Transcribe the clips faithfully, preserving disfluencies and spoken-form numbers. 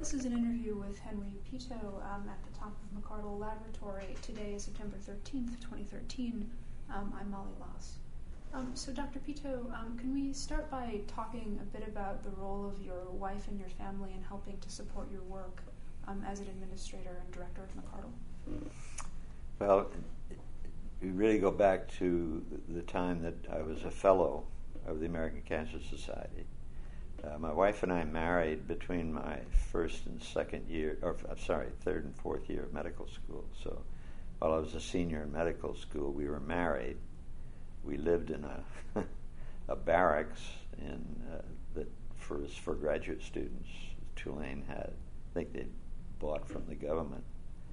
This is an interview with Henry Pito um, at the top of McArdle Laboratory. Today is September thirteenth, twenty thirteen. Um, I'm Molly Loss. Um, so, Doctor Pito, um, can we start by talking a bit about the role of your wife and your family in helping to support your work um, as an administrator and director of McArdle? Well, we really go back to the time that I was a fellow of the American Cancer Society. Uh, my wife and I married between my first and second year, or I'm sorry, third and fourth year of medical school. So while I was a senior in medical school, we were married. We lived in a a barracks in uh, that for for graduate students. Tulane had, I think they bought from the government,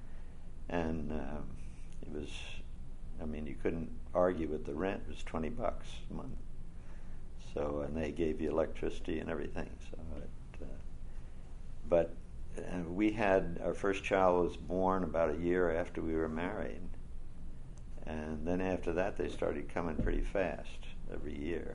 and um, it was, I mean, you couldn't argue with the rent. It was twenty bucks a month. So, and they gave you electricity and everything. So, it, uh, but uh, we had, our first child was born about a year after we were married. And then after that, they started coming pretty fast every year.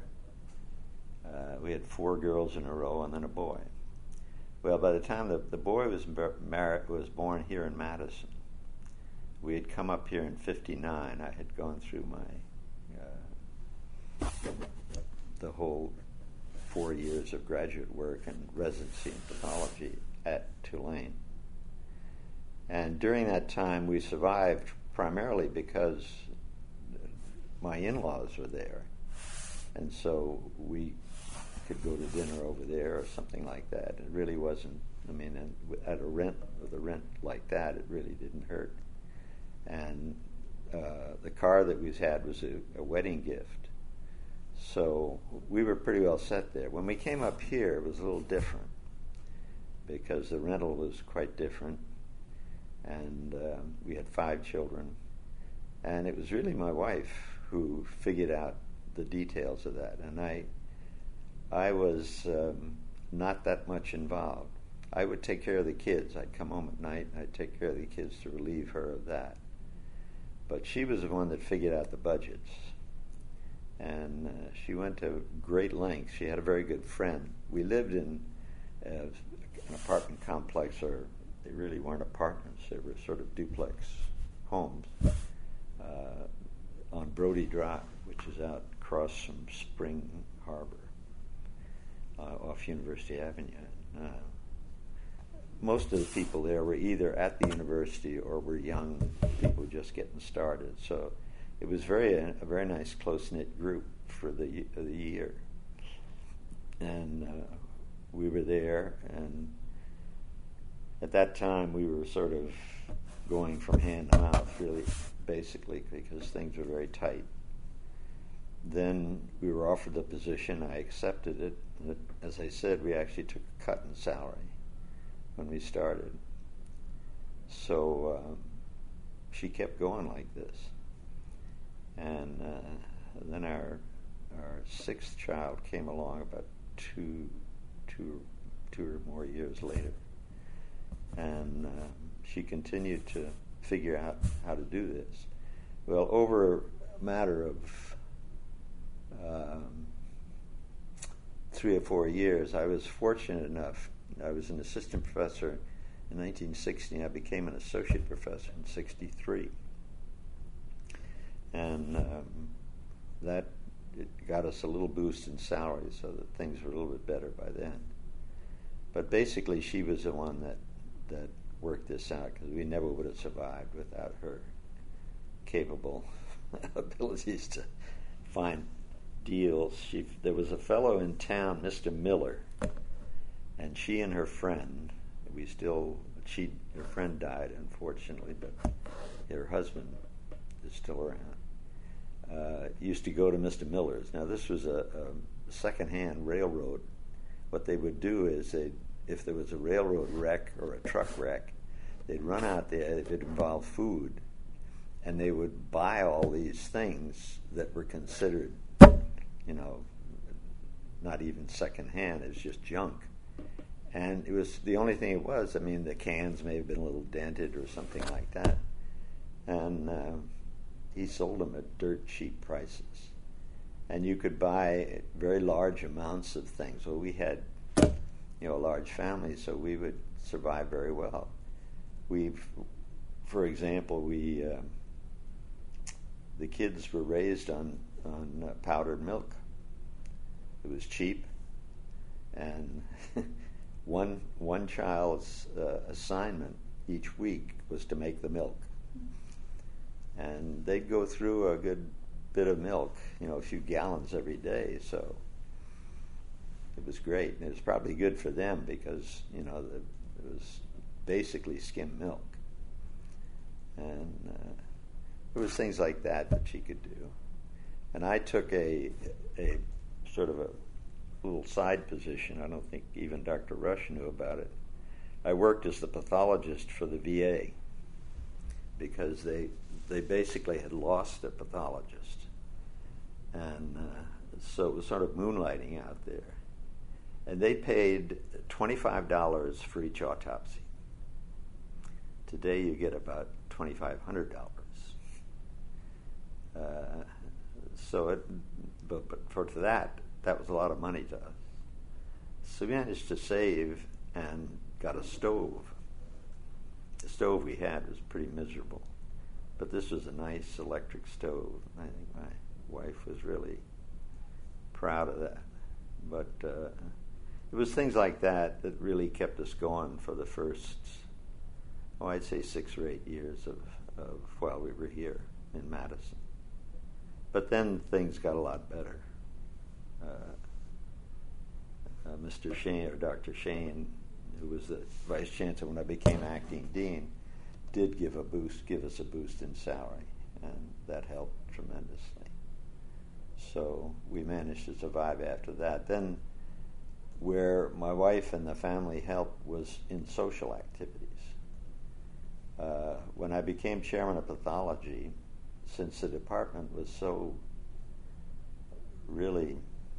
Uh, we had four girls in a row and then a boy. Well, by the time the, the boy was mar- was born here in Madison, we had come up here in fifty-nine. I had gone through my uh, the whole four years of graduate work and residency in pathology at Tulane. And during that time, we survived primarily because my in-laws were there. And so we could go to dinner over there or something like that. It really wasn't, I mean, at a rent, with a rent like that, it really didn't hurt. And uh, the car that we had was a, a wedding gift. So we were pretty well set there. When we came up here, it was a little different because the rental was quite different, and um, we had five children. And it was really my wife who figured out the details of that, and I, I was um, not that much involved. I would take care of the kids. I'd come home at night, and I'd take care of the kids to relieve her of that. But she was the one that figured out the budgets. And uh, she went to great lengths. She had a very good friend. We lived in uh, an apartment complex, or they really weren't apartments. They were sort of duplex homes uh, on Brody Drive, which is out across from Spring Harbor, uh, off University Avenue. Uh, most of the people there were either at the university or were young people just getting started. So it was very a, a very nice close-knit group for the the year, and uh, we were there. And at that time, we were sort of going from hand to mouth, really, basically, because things were very tight. Then we were offered the position. I accepted it. And as I said, we actually took a cut in salary when we started. So um, she kept going like this. And uh, then our our sixth child came along about two, two, two or more years later, and uh, she continued to figure out how to do this. Well, over a matter of um, three or four years, I was fortunate enough. I was an assistant professor in nineteen sixty. I became an associate professor in sixty-three. And um, that it got us a little boost in salary, so that things were a little bit better by then. But basically, she was the one that, that worked this out, because we never would have survived without her capable abilities to find deals. She, there was a fellow in town, Mister Miller, and she and her friend, we still, she, her friend died, unfortunately, but her husband is still around. Uh, used to go to Mister Miller's. Now, this was a, a second-hand railroad. What they would do is, they, if there was a railroad wreck or a truck wreck, they'd run out there. If it involved food, and they would buy all these things that were considered, you know, not even second-hand. It was just junk. And it was the only thing it was. I mean, the cans may have been a little dented or something like that. And uh, he sold them at dirt cheap prices. And you could buy very large amounts of things. Well, we had you know, a large family, so we would survive very well. We've, for example, we uh, the kids were raised on on uh, powdered milk. It was cheap, and one one child's uh, assignment each week was to make the milk, and they'd go through a good bit of milk, you know, a few gallons every day. So it was great, and it was probably good for them because, you know, the, it was basically skim milk, and uh, there was things like that that she could do. And I took a a sort of a little side position. I don't think even Doctor Rush knew about it. I worked as the pathologist for the V A because they they basically had lost a pathologist, and uh, so it was sort of moonlighting out there. And they paid twenty-five dollars for each autopsy. Today you get about twenty-five hundred dollars. Uh, so it, but, but for that, that was a lot of money to us. So we managed to save and got a stove. The stove we had was pretty miserable, but this was a nice electric stove. I think my wife was really proud of that. But uh, it was things like that that really kept us going for the first, oh, I'd say six or eight years of, of while we were here in Madison. But then things got a lot better. Uh, uh, Mister Shane, or Doctor Shane, who was the vice chancellor when I became acting dean, did give a boost, give us a boost in salary, and that helped tremendously. So we managed to survive after that. Then where my wife and the family helped was in social activities. Uh, when I became chairman of pathology, since the department was so really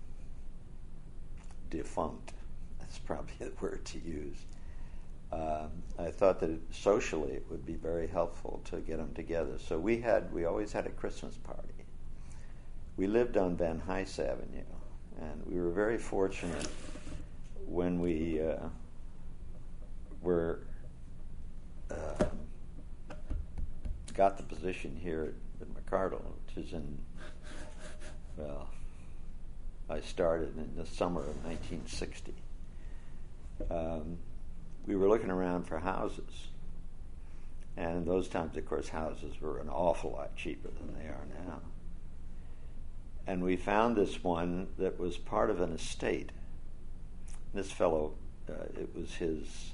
defunct, that's probably the word to use, uh, I thought that it, socially it would be very helpful to get them together. So we had, we always had a Christmas party. We lived on Van Hise Avenue, and we were very fortunate when we uh, were uh, got the position here at McArdle, which is in, well, I started in the summer of nineteen sixty. Um, we were looking around for houses, and in those times, of course, houses were an awful lot cheaper than they are now. And we found this one that was part of an estate. This fellow, uh, it was his,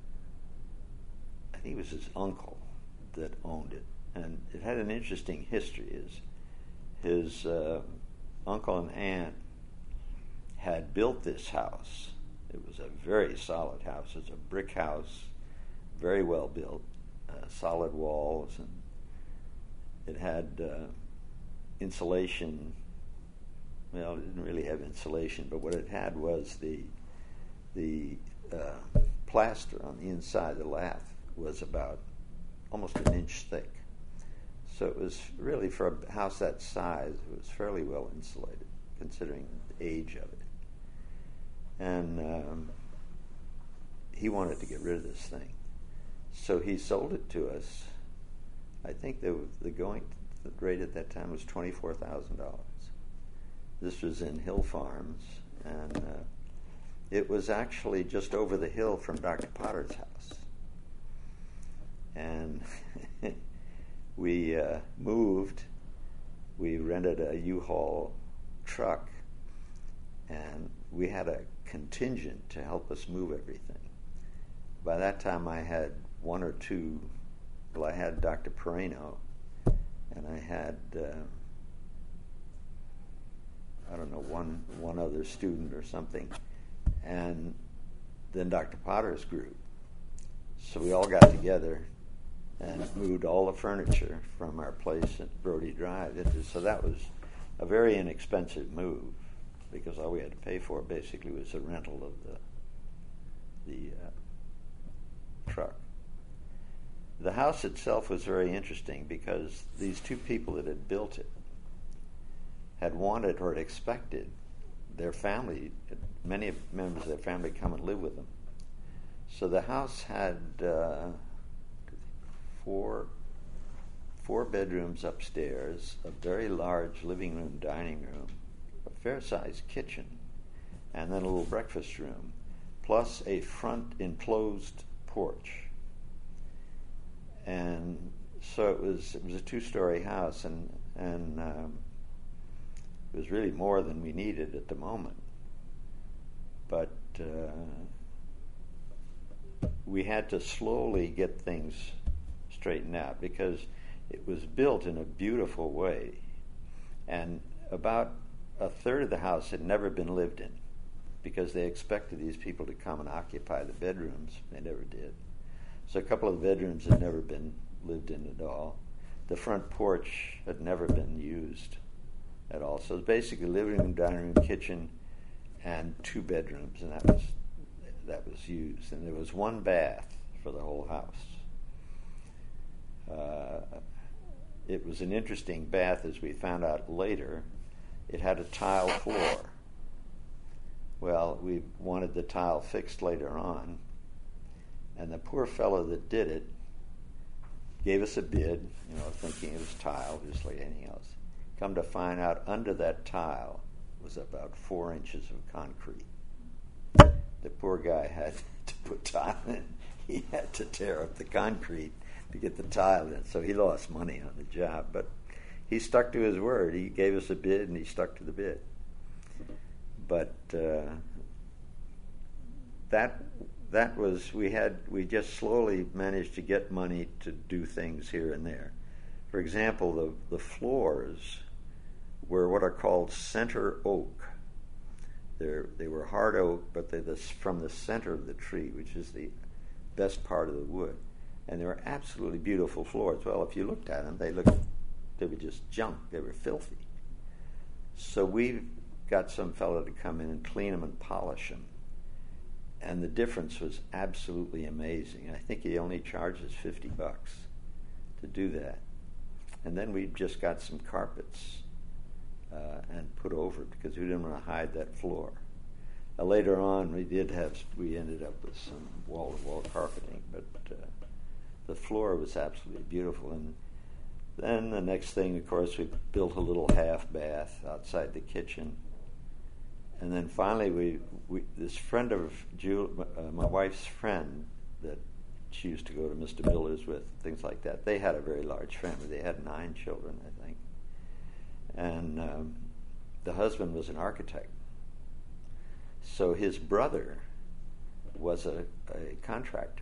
I think it was his uncle that owned it. And it had an interesting history. His, his uh, uncle and aunt had built this house. It was a very solid house. It's a brick house, very well built, uh, solid walls, and it had uh, insulation. Well, it didn't really have insulation, but what it had was the the uh, plaster on the inside of the lath was about almost an inch thick. So it was really, for a house that size, it was fairly well insulated, considering the age of it. And um, he wanted to get rid of this thing. So he sold it to us. I think the, the going rate at that time was twenty-four thousand dollars. This was in Hill Farms, and uh, it was actually just over the hill from Doctor Potter's house. And we uh, moved. We rented a U-Haul truck, and we had a contingent to help us move everything. By that time, I had one or two. Well, I had Doctor Perino, and I had uh, I don't know one one other student or something, and then Doctor Potter's group. So we all got together and moved all the furniture from our place at Brody Drive. Into, so that was a very inexpensive move, because all we had to pay for basically was the rental of the the uh, truck. The house itself was very interesting because these two people that had built it had wanted or expected their family many members of their family come and live with them. So the house had uh, four four bedrooms upstairs, a very large living room, dining room, a fair-sized kitchen, and then a little breakfast room, plus a front enclosed porch. And so it was it was a two-story house, and and um, it was really more than we needed at the moment. But uh, we had to slowly get things straightened out because it was built in a beautiful way, and about a third of the house had never been lived in because they expected these people to come and occupy the bedrooms. They never did. So a couple of the bedrooms had never been lived in at all. The front porch had never been used at all. So it was basically living room, dining room, kitchen, and two bedrooms, and that was that was used. And there was one bath for the whole house. Uh, it was an interesting bath, as we found out later. It had a tile floor. Well, we wanted the tile fixed later on, and the poor fellow that did it gave us a bid, you know, thinking it was tile, just like anything else. Come to find out, under that tile was about four inches of concrete. The poor guy had to put tile in. He had to tear up the concrete to get the tile in, so he lost money on the job. But he stuck to his word. He gave us a bid, and he stuck to the bid. But uh, that that was we had we just slowly managed to get money to do things here and there. For example, the the floors were what are called center oak. They're, they were hard oak, but they're this, from the center of the tree, which is the best part of the wood. And they were absolutely beautiful floors. Well, if you looked at them, they looked, they were just junk. They were filthy. So we got some fellow to come in and clean them and polish them. And the difference was absolutely amazing. I think he only charges fifty bucks to do that. And then we just got some carpets uh, and put over it because we didn't want to hide that floor. Uh, later on, we did have, we ended up with some wall-to-wall carpeting, but uh, the floor was absolutely beautiful. And then the next thing, of course, we built a little half bath outside the kitchen. And then finally, we, we this friend of Jul, uh, my wife's friend that she used to go to Mister Miller's with, things like that. They had a very large family. They had nine children, I think. And um, the husband was an architect. So his brother was a, a contractor.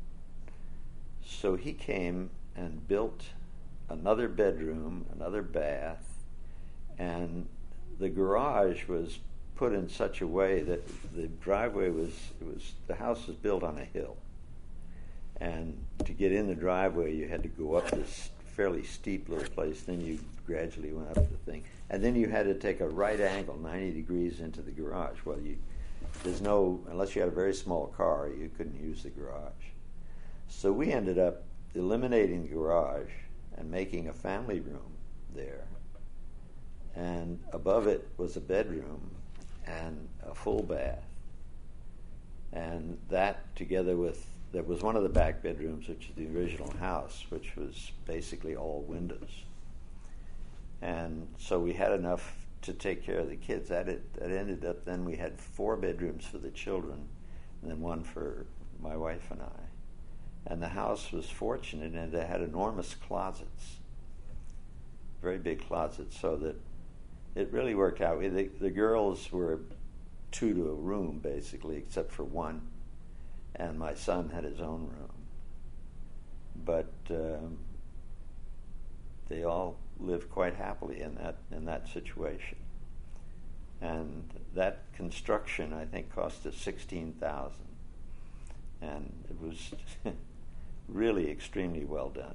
So he came and built another bedroom, another bath, and the garage was put in such a way that the driveway was, it was the house was built on a hill. And to get in the driveway, you had to go up this fairly steep little place. Then you gradually went up the thing. And then you had to take a right angle, ninety degrees into the garage. Well, you there's no, unless you had a very small car, you couldn't use the garage. So we ended up eliminating the garage and making a family room there. And above it was a bedroom and a full bath. And that, together with, that was one of the back bedrooms, which is the original house, which was basically all windows. And so we had enough to take care of the kids. That, it, that ended up, then we had four bedrooms for the children, and then one for my wife and I. And the house was fortunate in that it had enormous closets, very big closets, so that it really worked out. We, the, the girls were two to a room, basically, except for one, and my son had his own room. But um, they all lived quite happily in that in that situation. And that construction, I think, cost us sixteen thousand dollars, and it was really extremely well done.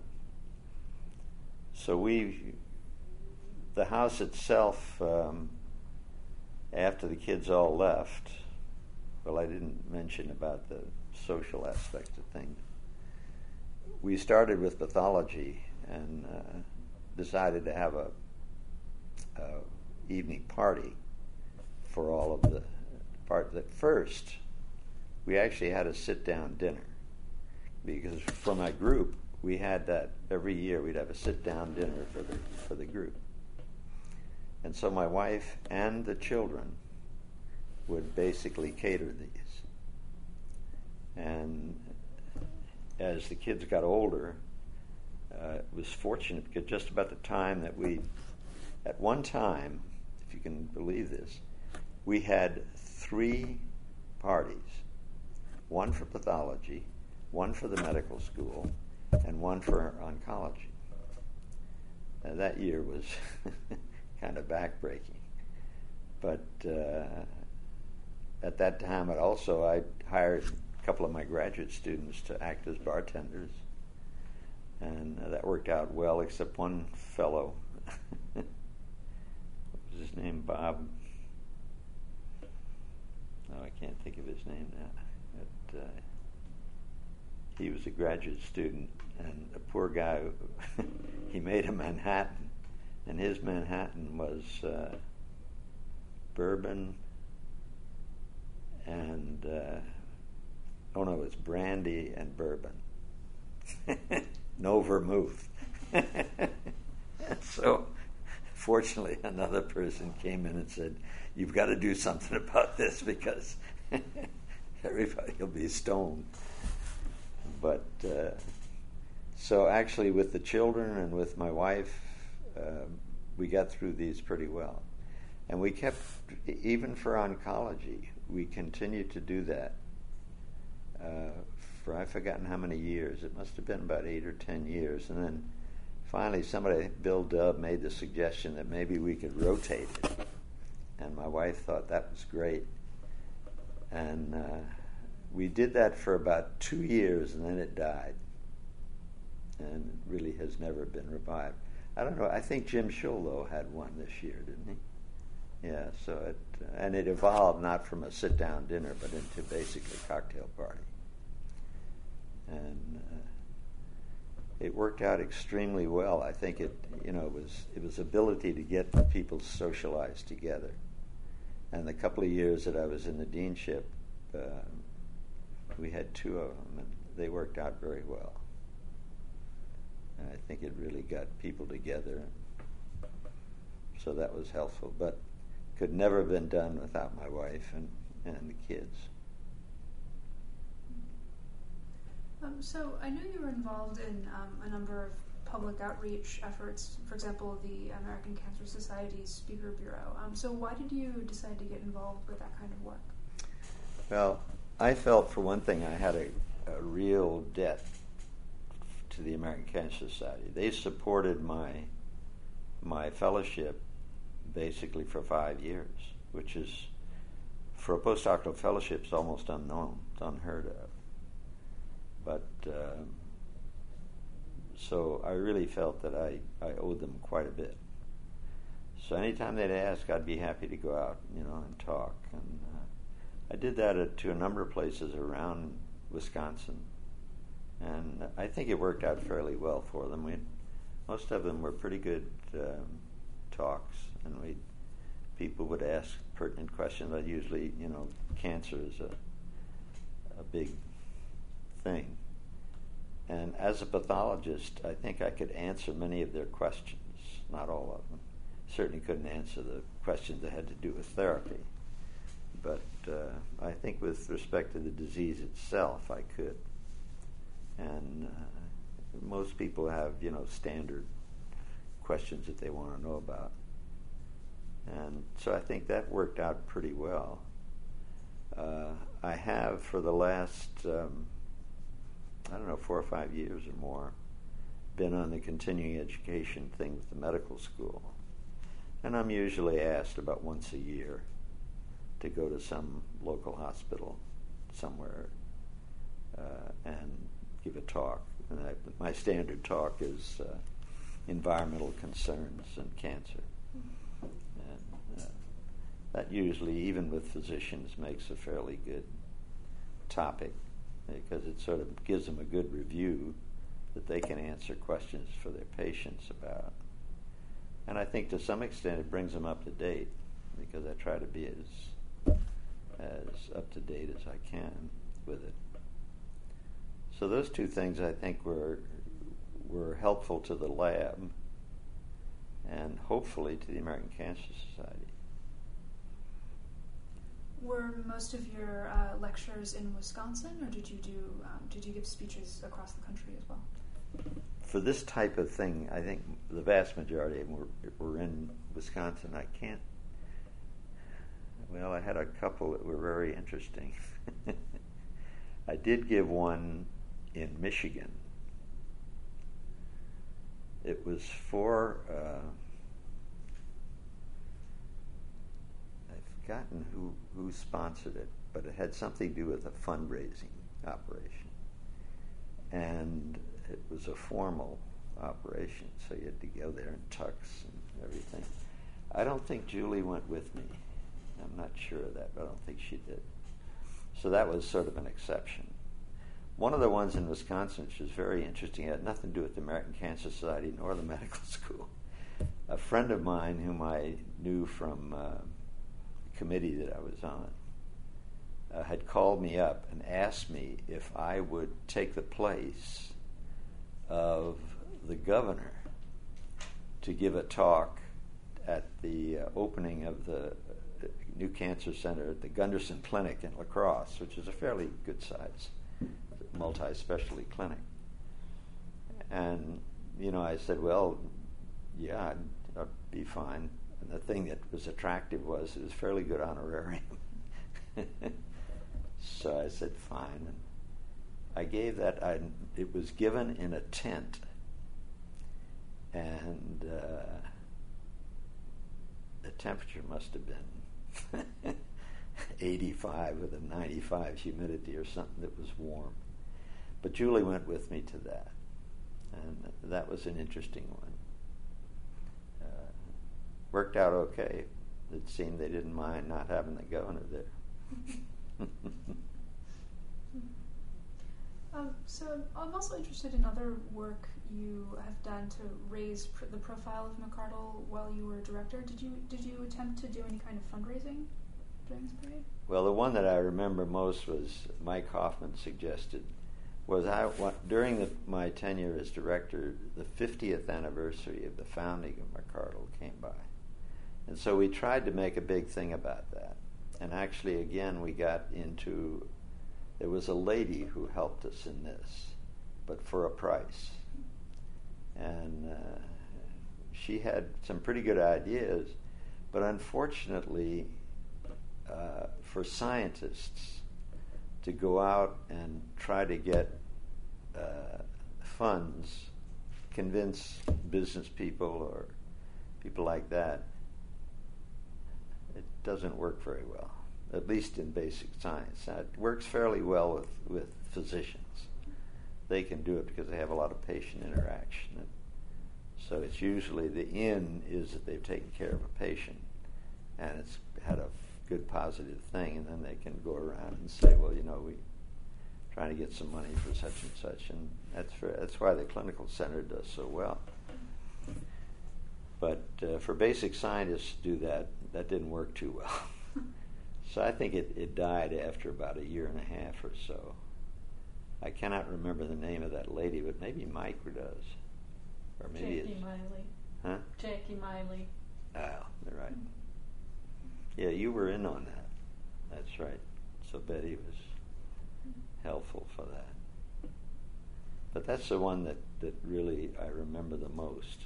So we, the house itself, um, after the kids all left, well, I didn't mention about the social aspect of things. We started with pathology and uh, decided to have a, a evening party for all of the part that first we actually had a sit-down dinner, because for my group we had that every year. We'd have a sit-down dinner for the for the group, and so my wife and the children would basically cater these. And as the kids got older, uh, it was fortunate because just about the time that we, at one time, if you can believe this, we had three parties, one for pathology, one for the medical school, and one for oncology. Now, that year was kind of backbreaking. But uh, at that time, it also, I hired a couple of my graduate students to act as bartenders. And uh, that worked out well, except one fellow. What was his name? Bob? No, I can't think of his name now. But, uh, he was a graduate student, and a poor guy, he made a Manhattan, and his Manhattan was uh, bourbon and, uh, oh no, it's brandy and bourbon. No vermouth. So, fortunately, another person came in and said, "You've got to do something about this because everybody will be stoned." But uh, so actually with the children and with my wife, uh, we got through these pretty well. And we kept, even for oncology, we continued to do that uh, for, I've forgotten how many years. It must have been about eight or ten years. And then finally somebody, Bill Dub, made the suggestion that maybe we could rotate it. And my wife thought that was great. And uh, we did that for about two years, and then it died. And it really has never been revived. I don't know, I think Jim Schull, though, had one this year, didn't he? Yeah, so it, and it evolved not from a sit-down dinner, but into basically a cocktail party. And uh, it worked out extremely well. I think it, you know, it was it was ability to get people socialized together. And the couple of years that I was in the deanship, uh, we had two of them, and they worked out very well. And I think it really got people together. So that was helpful, but could never have been done without my wife and, and the kids. Um, so I know you were involved in um, a number of public outreach efforts, for example, the American Cancer Society's Speaker Bureau. Um, so why did you decide to get involved with that kind of work? Well, I felt, for one thing, I had a, a real debt to the American Cancer Society. They supported my my fellowship basically for five years, which is, for a postdoctoral fellowship, is almost unknown. It's unheard of. But uh, so I really felt that I, I owed them quite a bit. So anytime they'd ask, I'd be happy to go out, you know, and talk. And uh, I did that at, to a number of places around Wisconsin, and I think it worked out fairly well for them. We, most of them were pretty good um, talks, and we people would ask pertinent questions. I usually, you know, cancer is a a big thing. And as a pathologist, I think I could answer many of their questions, not all of them. Certainly couldn't answer the questions that had to do with therapy. But uh, I think with respect to the disease itself, I could. And uh, most people have, you know, standard questions that they want to know about. And so I think that worked out pretty well. Uh, I have, for the last, um, I don't know, four or five years or more, been on the continuing education thing with the medical school. And I'm usually asked about once a year to go to some local hospital somewhere uh, and give a talk. And I, my standard talk is uh, environmental concerns and cancer. And uh, that usually, even with physicians, makes a fairly good topic, because it sort of gives them a good review that they can answer questions for their patients about. And I think to some extent it brings them up to date, because I try to be as as up to date as I can with it. So those two things I think were were helpful to the lab and hopefully to the American Cancer Society. Were most of your uh, lectures in Wisconsin, or did you do um, did you give speeches across the country as well? For this type of thing, I think the vast majority of them were, were in Wisconsin. I can't. Well, I had a couple that were very interesting. I did give one in Michigan. It was for, uh, I've forgotten who, who sponsored it, but it had something to do with a fundraising operation. And it was a formal operation, so you had to go there in tux and everything. I don't think Julie went with me. I'm not sure of that, but I don't think she did. So that was sort of an exception. One of the ones in Wisconsin, which was very interesting, had nothing to do with the American Cancer Society nor the medical school. A friend of mine whom I knew from uh, the committee that I was on uh, had called me up and asked me if I would take the place of the governor to give a talk at the uh, opening of the new cancer center at the Gunderson Clinic in La Crosse, which is a fairly good size multi-specialty clinic. And, you know, I said, well, yeah, I'd, I'd be fine. And the thing that was attractive was it was fairly good honorarium. So I said, fine. And I gave that, I, it was given in a tent. And uh, the temperature must have been eighty-five with a ninety-five humidity or something that was warm. But Julie went with me to that, and that was an interesting one. Uh, worked out okay. It seemed they didn't mind not having the governor there. um, so I'm also interested in other work you have done to raise pr- the profile of McArdle while you were director. Did you did you attempt to do any kind of fundraising during this period? Well, the one that I remember most was Mike Hoffman suggested was I what, during the, my tenure as director, the fiftieth anniversary of the founding of McArdle came by, and so we tried to make a big thing about that. And actually, again, we got into there was a lady who helped us in this, but for a price, and uh, she had some pretty good ideas, but unfortunately. Uh, for scientists to go out and try to get uh, funds, convince business people or people like that, it doesn't work very well, at least in basic science. Now, it works fairly well with, with physicians. They can do it because they have a lot of patient interaction. And so it's usually the in is that they've taken care of a patient and it's had a good positive thing, and then they can go around and say, well, you know, we trying to get some money for such and such, and that's for, that's why the clinical center does so well. But uh, for basic scientists to do that, that didn't work too well. So I think it, it died after about a year and a half or so. I cannot remember the name of that lady, but maybe Mike does, or maybe Jackie it's Miley. Huh? Jackie Miley. Oh, they're right. Yeah, you were in on that. That's right. So Betty was helpful for that. But that's the one that, that really I remember the most.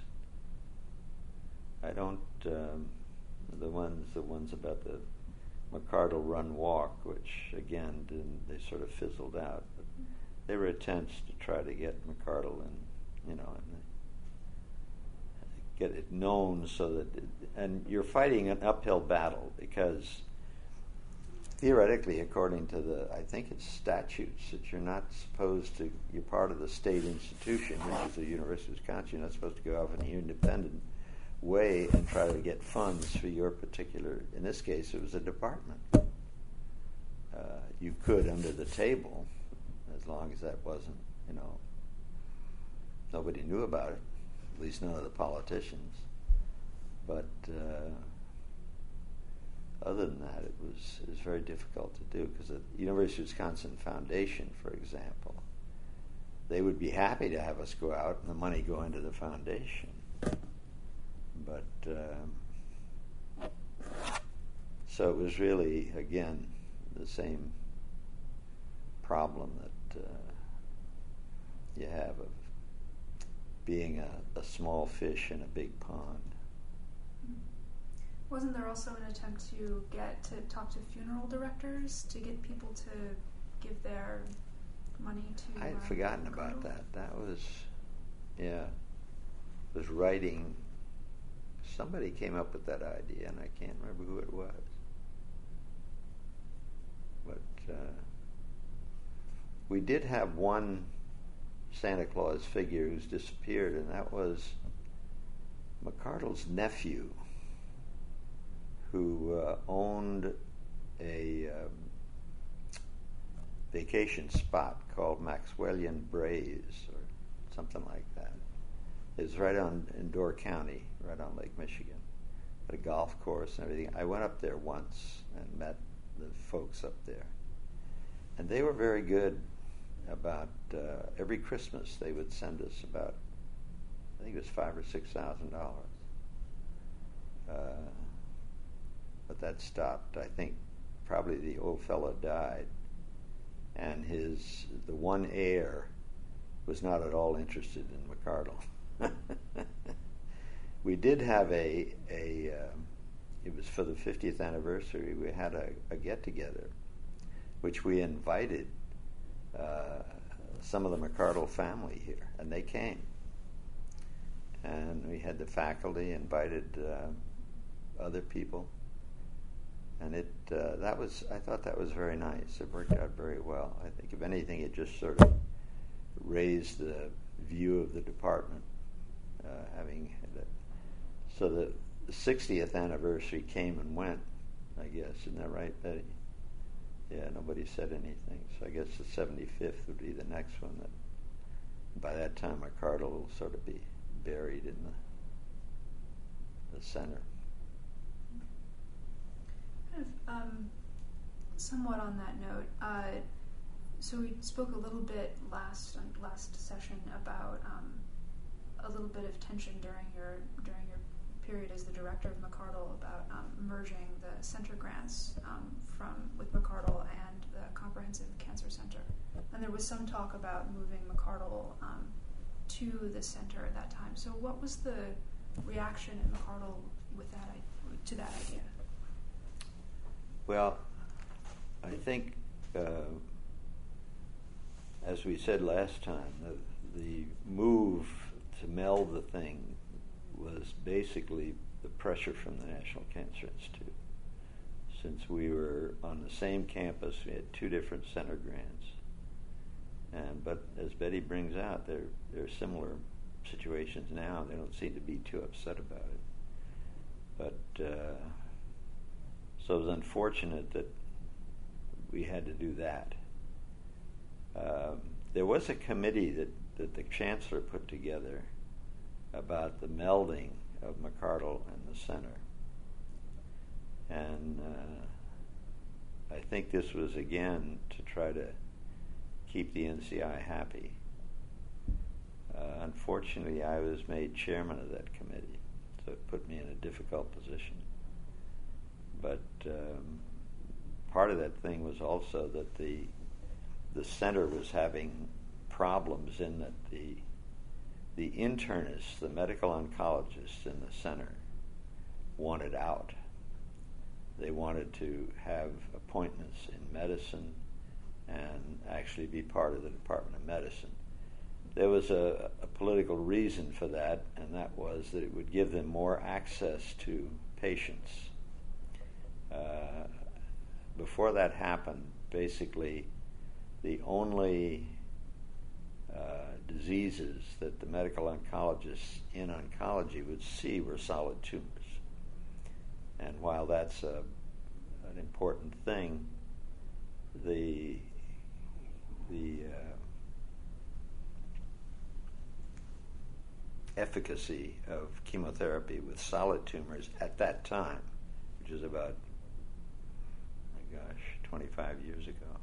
I don't, um, the ones the ones about the McArdle Run Walk, which again didn't, they sort of fizzled out. But they were attempts to try to get McArdle and, you know, and get it known so that, it, and you're fighting an uphill battle because theoretically, according to the, I think it's statutes, that you're not supposed to, you're part of the state institution, which is the University of Wisconsin, you're not supposed to go off in an independent way and try to get funds for your particular, in this case it was a department. Uh, you could under the table, as long as that wasn't, you know, nobody knew about it, at least none of the politicians. But uh, other than that, it was it was very difficult to do, because the University of Wisconsin Foundation, for example, they would be happy to have us go out and the money go into the foundation. But um, so it was really, again, the same problem that uh, you have of being a, a small fish in a big pond. Wasn't there also an attempt to get to talk to funeral directors to get people to give their money to? I had uh, forgotten about McArdle? that. That was, yeah, was writing. Somebody came up with that idea, and I can't remember who it was. But uh, we did have one Santa Claus figure who's disappeared, and that was McArdle's nephew, who uh, owned a um, vacation spot called Maxwellian Braes, or something like that. It's right on in Door County, right on Lake Michigan, at a golf course and everything. I went up there once and met the folks up there, and they were very good about uh, every Christmas they would send us about, I think it was five or six thousand dollars. Uh, but that stopped. I think probably the old fellow died, and his the one heir was not at all interested in McArdle. We did have a a um, it was for the fiftieth anniversary. We had a, a get together, which we invited uh, some of the McArdle family here, and they came. And we had the faculty invited uh, other people, and it uh, that was I thought that was very nice. It worked out very well. I think if anything, it just sort of raised the view of the department, uh, having it. So the, the sixtieth anniversary came and went, I guess. Isn't that right, Betty? Yeah, nobody said anything. So I guess the seventy-fifth would be the next one. That by that time, McArdle will sort of be buried in the the center. Kind of, um, somewhat on that note, uh, so we spoke a little bit last last session about um, a little bit of tension during your during your period as the director of McArdle about um, merging the center grants um, from with McArdle and the Comprehensive Cancer Center, and there was some talk about moving McArdle um, to the center at that time. So, what was the reaction in McArdle with that to that idea? Well, I think, uh, as we said last time, the, the move to meld the thing was basically the pressure from the National Cancer Institute. Since we were on the same campus, we had two different center grants. And but as Betty brings out, there there are similar situations now. They don't seem to be too upset about it. But uh, so it was unfortunate that we had to do that. Um, there was a committee that, that the chancellor put together about the melding of McArdle and the center. And uh, I think this was, again, to try to keep the N C I happy. Uh, unfortunately, I was made chairman of that committee, so it put me in a difficult position. But um, part of that thing was also that the the center was having problems in that the the internists, the medical oncologists in the center, wanted out. They wanted to have appointments in medicine and actually be part of the Department of Medicine. There was a, a political reason for that, and that was that it would give them more access to patients. Uh, before that happened, basically, the only uh, diseases that the medical oncologists in oncology would see were solid tumors. And while that's a, an important thing, the the uh, efficacy of chemotherapy with solid tumors at that time, which is about gosh, twenty-five years ago,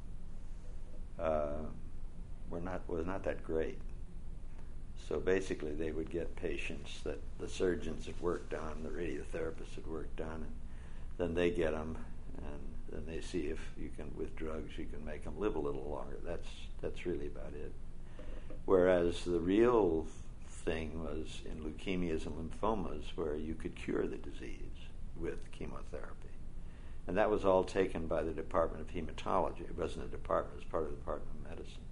uh, were not was not that great. So basically, they would get patients that the surgeons had worked on, the radiotherapists had worked on, and then they get them, and then they see if you can, with drugs, you can make them live a little longer. That's that's really about it. Whereas the real thing was in leukemias and lymphomas, where you could cure the disease with chemotherapy. And that was all taken by the Department of Hematology. It wasn't a department, it was part of the Department of Medicine.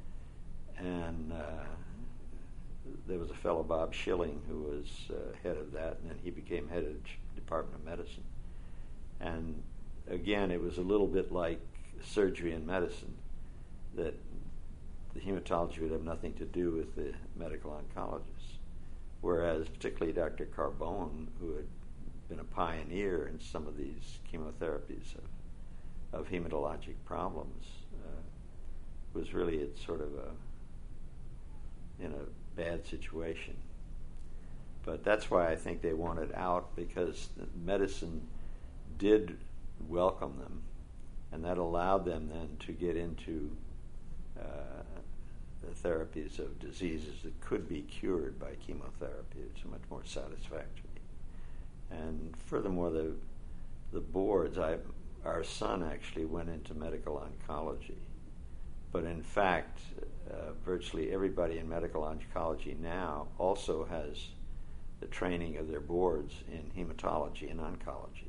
And uh, there was a fellow, Bob Schilling, who was uh, head of that, and then he became head of the Department of Medicine. And again, it was a little bit like surgery and medicine, that the hematology would have nothing to do with the medical oncologists. Whereas particularly Doctor Carbone, who had been a pioneer in some of these chemotherapies of, of hematologic problems, uh, was really at sort of a, in a bad situation. But that's why I think they wanted out, because medicine did welcome them, and that allowed them then to get into uh, the therapies of diseases that could be cured by chemotherapy. It's much more satisfactory. And furthermore, the the boards, I, our son actually went into medical oncology, but in fact, uh, virtually everybody in medical oncology now also has the training of their boards in hematology and oncology.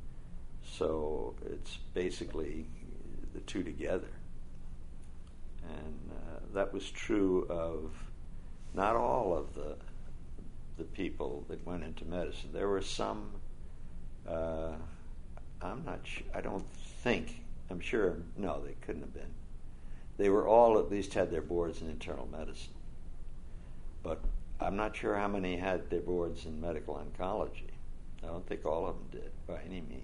So it's basically the two together. And uh, that was true of not all of the the people that went into medicine. There were some, uh, I'm not sure, I don't think, I'm sure, no, they couldn't have been. They were all at least had their boards in internal medicine. But I'm not sure how many had their boards in medical oncology. I don't think all of them did, by any means.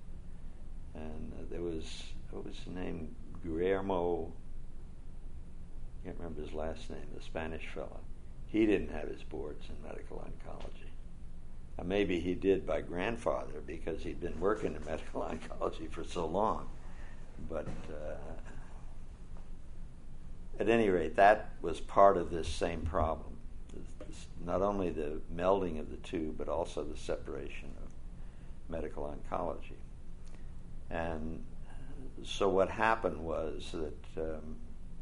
And uh, there was, what was his name? Guillermo, I can't remember his last name, the Spanish fellow. He didn't have his boards in medical oncology. Now, maybe he did by grandfather, because he'd been working in medical oncology for so long. But uh, at any rate, that was part of this same problem. This, not only the melding of the two, but also the separation of medical oncology. And so what happened was that um,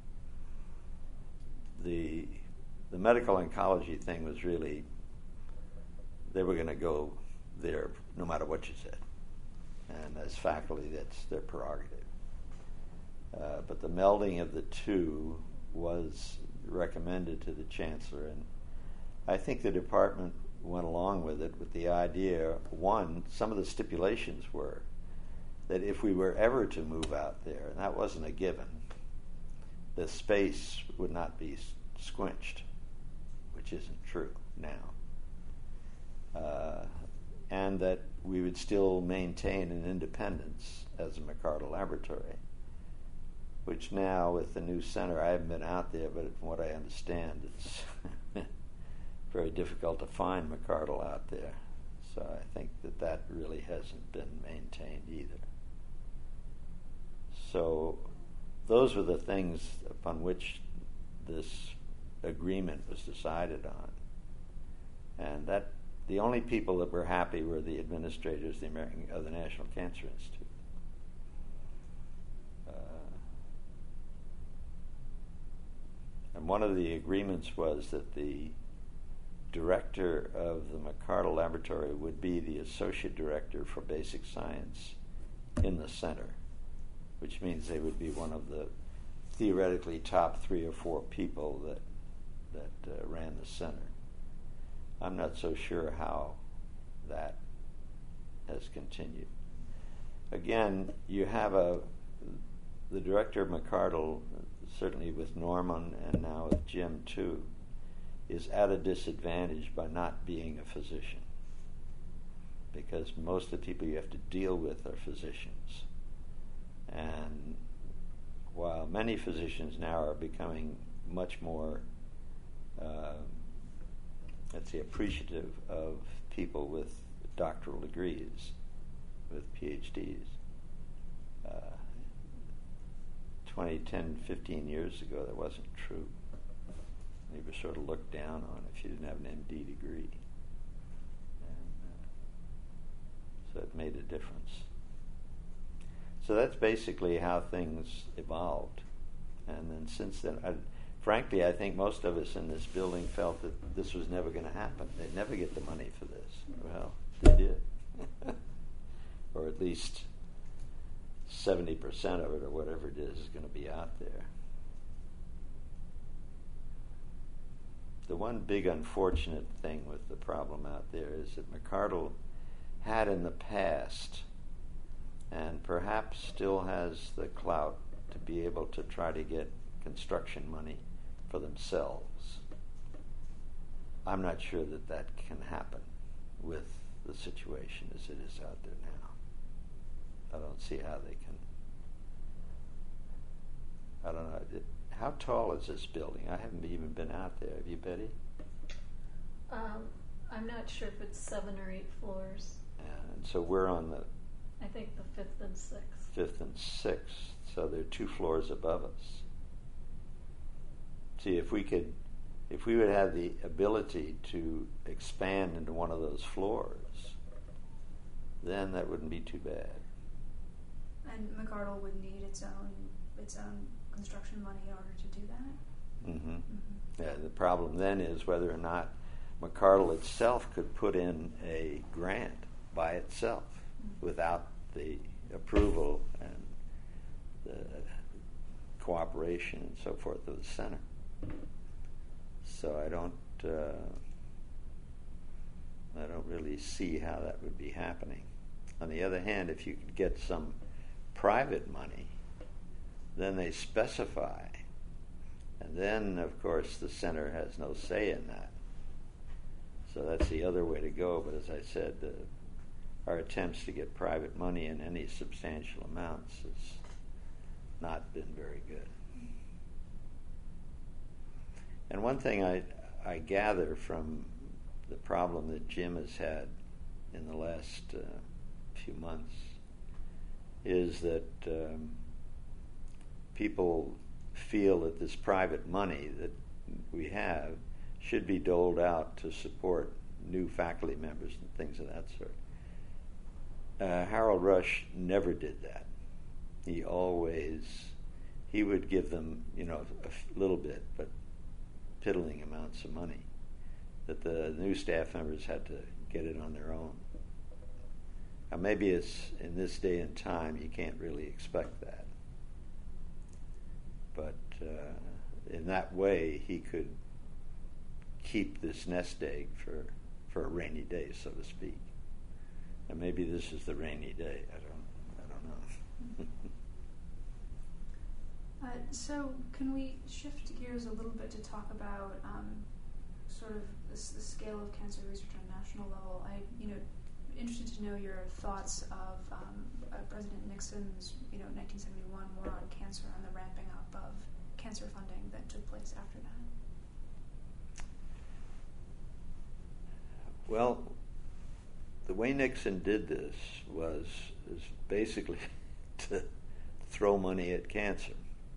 the the medical oncology thing was really, they were going to go there no matter what you said. And as faculty, that's their prerogative. Uh, but the melding of the two was recommended to the chancellor, and I think the department went along with it with the idea, one, some of the stipulations were that if we were ever to move out there, and that wasn't a given, the space would not be squinched, which isn't true now, uh, and that we would still maintain an independence as a McArdle laboratory, which now with the new center, I haven't been out there, but from what I understand, it's very difficult to find McArdle out there. So I think that that really hasn't been maintained either. So those were the things upon which this agreement was decided on. And that the only people that were happy were the administrators of the American of the National Cancer Institute. Uh, and one of the agreements was that the director of the McArdle Laboratory would be the associate director for basic science in the center, which means they would be one of the theoretically top three or four people that that uh, ran the center. I'm not so sure how that has continued. Again, you have a the director of McArdle, certainly with Norman and now with Jim too, is at a disadvantage by not being a physician, because most of the people you have to deal with are physicians. And while many physicians now are becoming much more, uh, let's say, appreciative of people with doctoral degrees, with P H Ds, uh, twenty, ten, fifteen years ago, that wasn't true. They were sort of looked down on if you didn't have an M D degree. And, uh, so it made a difference. So that's basically how things evolved. And then since then, I, frankly, I think most of us in this building felt that this was never going to happen. They'd never get the money for this. Well, they did. Or at least seventy percent of it, or whatever it is, is going to be out there. The one big unfortunate thing with the problem out there is that McArdle had in the past, and perhaps still has the clout to be able to try to get construction money for themselves. I'm not sure that that can happen with the situation as it is out there now. I don't see how they can. I don't know. It, how tall is this building? I haven't even been out there. Have you, Betty? Um, I'm not sure if it's seven or eight floors. And so we're on the I think the fifth and sixth. Fifth and sixth. So they're two floors above us. See, if we could, if we would have the ability to expand into one of those floors, then that wouldn't be too bad. And McArdle would need its own its own construction money in order to do that? Mm-hmm. Mm-hmm. Yeah, the problem then is whether or not McArdle itself could put in a grant by itself mm-hmm. without the approval and the cooperation and so forth of the center. So I don't uh, I don't really see how that would be happening. On the other hand, if you could get some private money, then they specify, and then of course the center has no say in that. So that's the other way to go. But as I said, uh, our attempts to get private money in any substantial amounts has not been very good. And one thing I I gather from the problem that Jim has had in the last uh, few months is that um, people feel that this private money that we have should be doled out to support new faculty members and things of that sort. Uh, Harold Rush never did that. He always, he would give them, you know, a little bit, but piddling amounts of money, that the new staff members had to get it on their own. Now maybe it's in this day and time you can't really expect that, but uh, in that way he could keep this nest egg for for a rainy day, so to speak. And maybe this is the rainy day. I don't I don't know. Uh, so can we shift gears a little bit to talk about um, sort of this, the scale of cancer research on a national level? I, you know, interested to know your thoughts of um, uh, President Nixon's, you know, nineteen seventy-one War on Cancer and the ramping up of cancer funding that took place after that. Well, the way Nixon did this was is basically to throw money at cancer.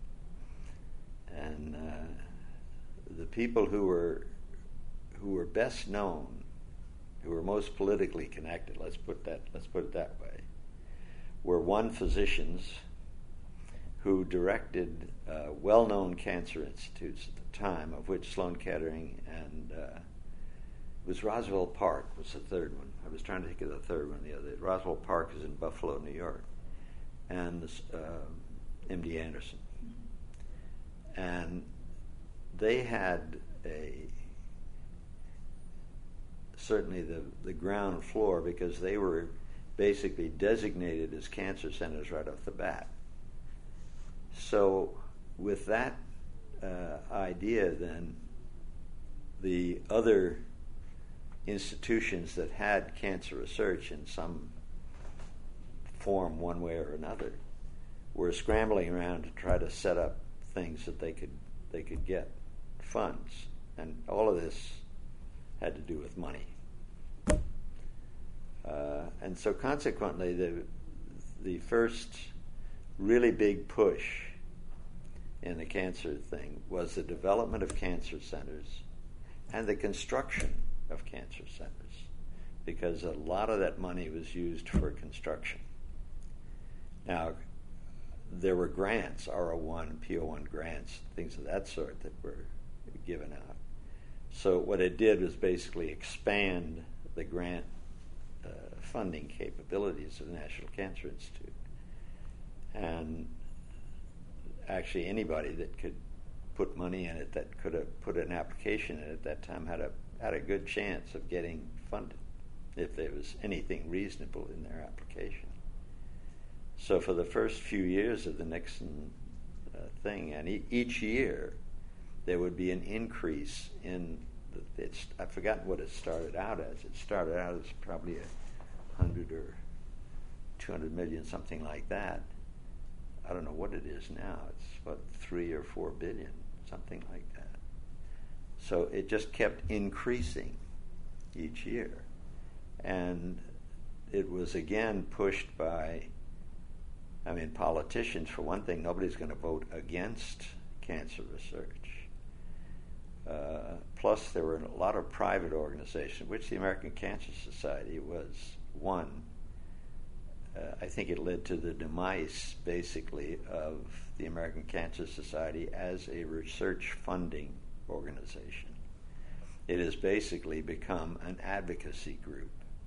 And uh, the people who were who were best known, who were most politically connected, let's put that let's put it that way, were one physicians who directed uh, well-known cancer institutes at the time, of which Sloan Kettering and uh, it was Roswell Park was the third one. I was trying to think of the third one the other day. Roswell Park is in Buffalo, New York, and uh, M D Anderson. And they had a certainly the, the ground floor because they were basically designated as cancer centers right off the bat. So with that uh, idea, then the other institutions that had cancer research in some form, one way or another, were scrambling around to try to set up things that they could they could get funds, and all of this had to do with money. Uh, and so consequently, the the first really big push in the cancer thing was the development of cancer centers and the construction of cancer centers, because a lot of that money was used for construction. Now, there were grants, R O one, P O one grants, things of that sort that were given out. So what it did was basically expand the grant uh, funding capabilities of the National Cancer Institute. And actually anybody that could put money in it, that could have put an application in at that time, had a had a good chance of getting funded if there was anything reasonable in their application. So for the first few years of the Nixon uh, thing, and e- each year there would be an increase in, the, it's, I've forgotten what it started out as. It started out as probably a hundred or two hundred million, something like that. I don't know what it is now. It's what, three or four billion, something like that. So it just kept increasing each year. And it was again pushed by, I mean, politicians, for one thing. Nobody's going to vote against cancer research. Uh, plus, there were a lot of private organizations, which the American Cancer Society was one. Uh, I think it led to the demise, basically, of the American Cancer Society as a research funding organization. It has basically become an advocacy group.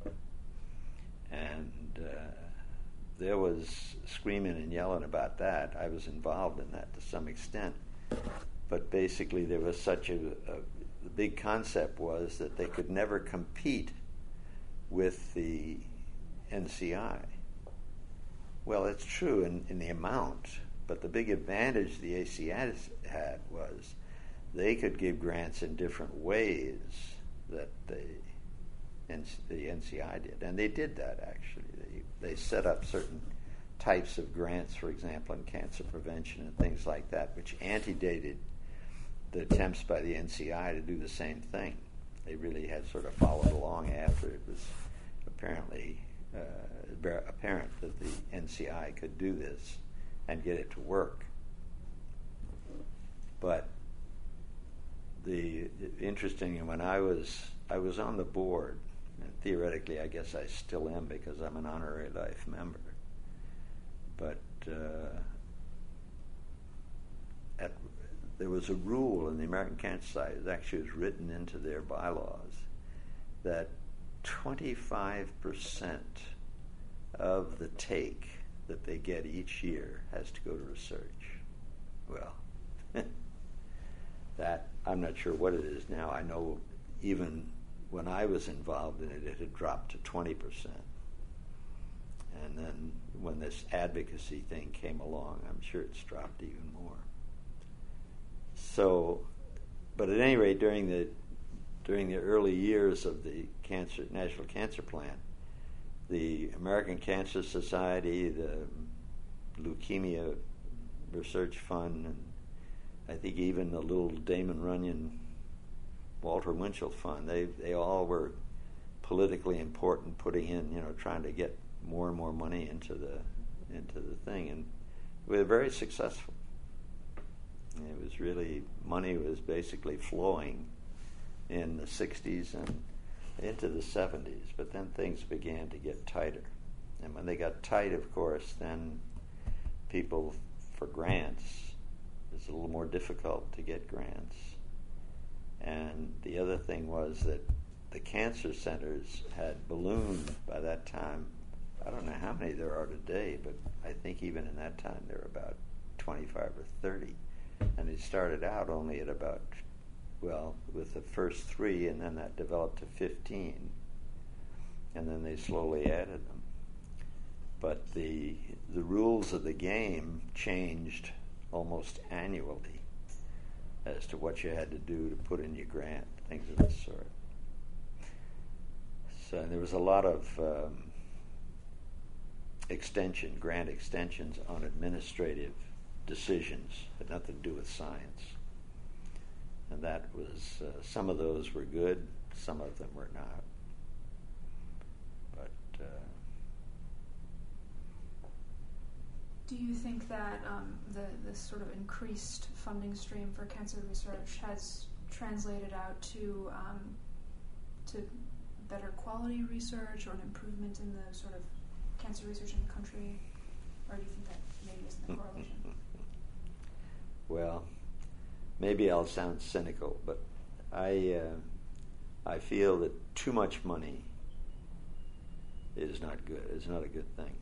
And uh, there was screaming and yelling about that. I was involved in that to some extent. But basically there was such a, a the big concept was that they could never compete with the N C I. Well, it's true in, in the amount, but the big advantage the A C I had was they could give grants in different ways that they, the N C I did. And they did that, actually. They, they set up certain types of grants, for example, in cancer prevention and things like that, which antedated the attempts by the N C I to do the same thing. They really had sort of followed along after it was apparently uh, apparent that the N C I could do this and get it to work. But the, the interesting, when I was I was on the board, and theoretically I guess I still am because I'm an honorary life member. But uh, at, there was a rule in the American Cancer Society, it actually was written into their bylaws, that twenty-five percent of the take that they get each year has to go to research. Well, that, I'm not sure what it is now. I know even when I was involved in it, it had dropped to twenty percent. And then when this advocacy thing came along, I'm sure it's dropped even more. So, but at any rate, during the during the early years of the cancer National Cancer Plan, the American Cancer Society, the Leukemia Research Fund, and I think even the little Damon Runyon, Walter Winchell Fund, they they all were politically important, putting in, you know, trying to get more and more money into the into the thing, and we were very successful. It was really, money was basically flowing in the sixties and into the seventies, but then things began to get tighter. And when they got tight, of course, then people, for grants, it's a little more difficult to get grants. And the other thing was that the cancer centers had ballooned by that time. I don't know how many there are today, but I think even in that time there were about twenty-five or thirty. And it started out only at about, well, with the first three, and then that developed to fifteen. And then they slowly added them. But the the rules of the game changed almost annually as to what you had to do to put in your grant, things of this sort. So there was a lot of um, extension, grant extensions on administrative decisions, had nothing to do with science. And that was, uh, some of those were good, some of them were not. But uh, do you think that um, the this sort of increased funding stream for cancer research has translated out to um, to better quality research or an improvement in the sort of cancer research in the country, or do you think that maybe isn't a correlation? Well, maybe I'll sound cynical, but I uh, I feel that too much money is not good. It's not a good thing.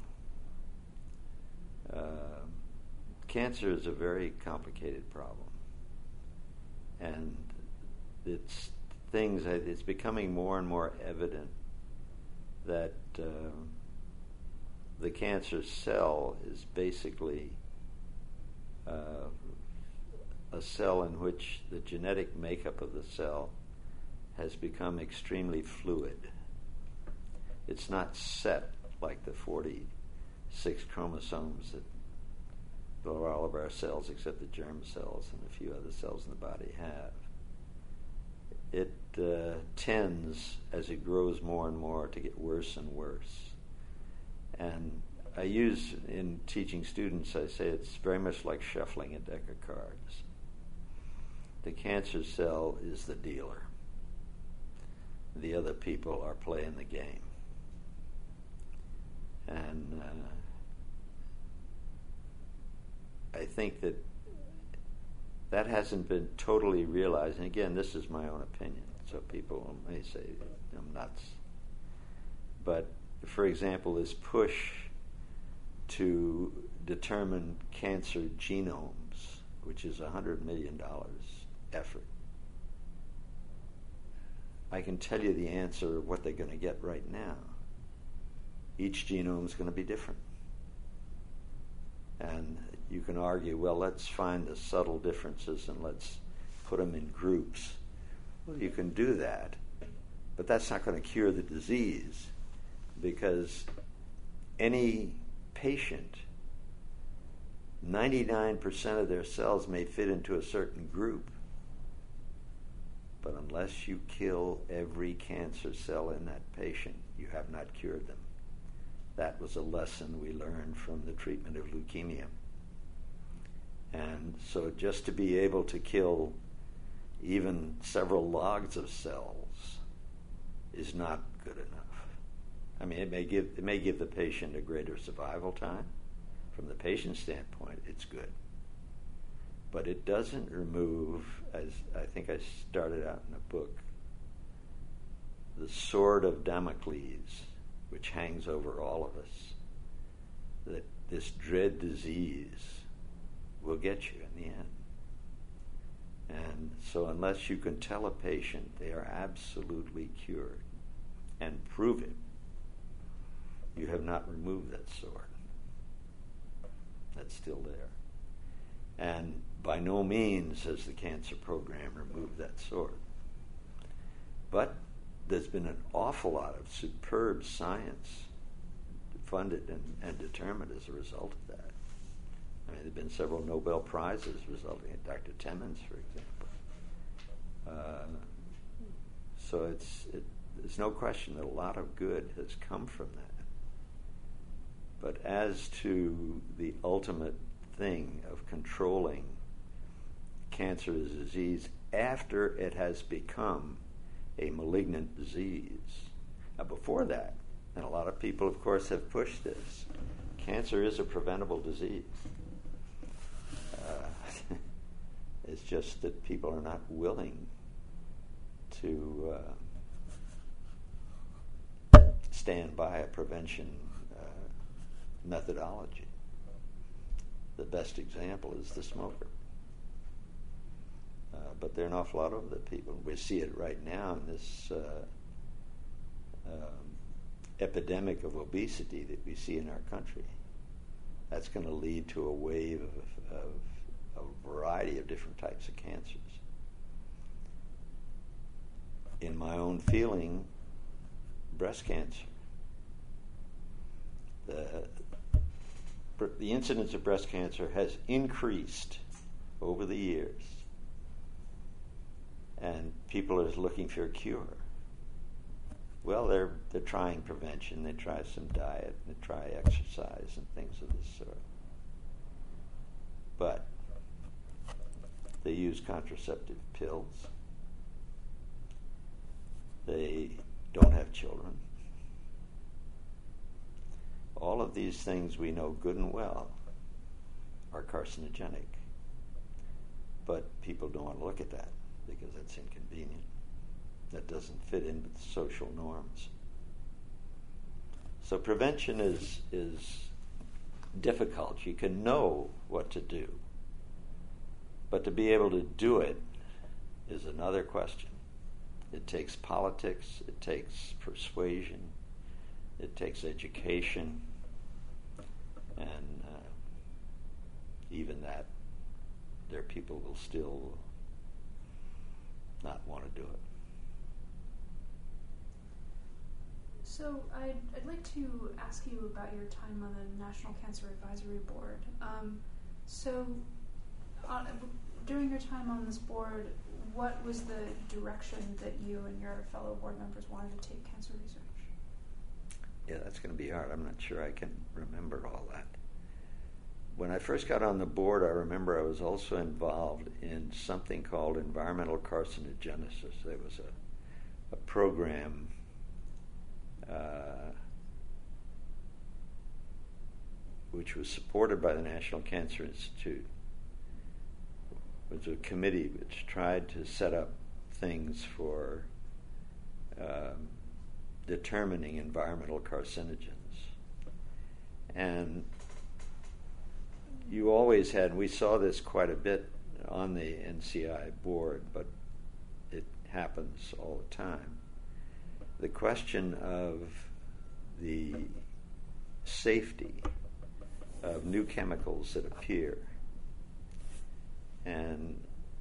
Uh, cancer is a very complicated problem, and it's things. It's becoming more and more evident that uh, the cancer cell is basically uh, a cell in which the genetic makeup of the cell has become extremely fluid. It's not set like the forty-six chromosomes that all of our cells, except the germ cells and a few other cells in the body, have. It uh, tends, as it grows more and more, to get worse and worse. And I use, in teaching students, I say it's very much like shuffling a deck of cards. The cancer cell is the dealer. The other people are playing the game. And uh, I think that that hasn't been totally realized. And again, this is my own opinion, so people may say I'm nuts. But, for example, this push to determine cancer genomes, which is a one hundred million dollars effort, I can tell you the answer of what they're going to get right now. Each genome is going to be different. And you can argue, well, let's find the subtle differences and let's put them in groups. Well, you can do that, but that's not going to cure the disease, because any patient, ninety-nine percent of their cells may fit into a certain group, but unless you kill every cancer cell in that patient, you have not cured them. That was a lesson we learned from the treatment of leukemia. And so just to be able to kill even several logs of cells is not good enough. I mean, it may give it may give the patient a greater survival time. From the patient's standpoint, it's good. But it doesn't remove, as I think I started out in a book, the sword of Damocles, which hangs over all of us, that this dread disease will get you in the end. And so unless you can tell a patient they are absolutely cured and prove it, you have not removed that sword. That's still there. And by no means has the cancer program removed that sword. But there's been an awful lot of superb science funded and, and determined as a result of that. I mean, there have been several Nobel Prizes resulting in Doctor Timmons, for example. Uh, so it's it, there's no question that a lot of good has come from that. But as to the ultimate thing of controlling cancer as a disease after it has become a malignant disease. Now, before that, and a lot of people, of course, have pushed this, cancer is a preventable disease. Uh, it's just that people are not willing to uh, stand by a prevention uh, methodology. The best example is the smoker. Uh, but there are an awful lot of other people. We see it right now in this uh, um, epidemic of obesity that we see in our country. That's going to lead to a wave of, of a variety of different types of cancers. In my own feeling, breast cancer. The, the incidence of breast cancer has increased over the years. And people are looking for a cure. Well, they're they're trying prevention. They try some diet. They try exercise and things of this sort. but they use contraceptive pills. They don't have children. All of these things we know good and well are carcinogenic. But people don't want to look at that because that's inconvenient. That doesn't fit in with social norms. So prevention is is difficult. You can know what to do. But to be able to do it is another question. It takes politics, it takes persuasion, it takes education, and uh, even that, there are people who will still not want to do it. So I'd, I'd like to ask you about your time on the National Cancer Advisory Board. Um, so uh, during your time on this board, what was the direction that you and your fellow board members wanted to take cancer research? Yeah, that's going to be hard. I'm not sure I can remember all that. When I first got on the board, I remember I was also involved in something called environmental carcinogenesis. There was a, a program uh, which was supported by the National Cancer Institute. It was a committee which tried to set up things for um, determining environmental carcinogens. And you always had, and we saw this quite a bit on the N C I board, but it happens all the time. The question of the safety of new chemicals that appear. And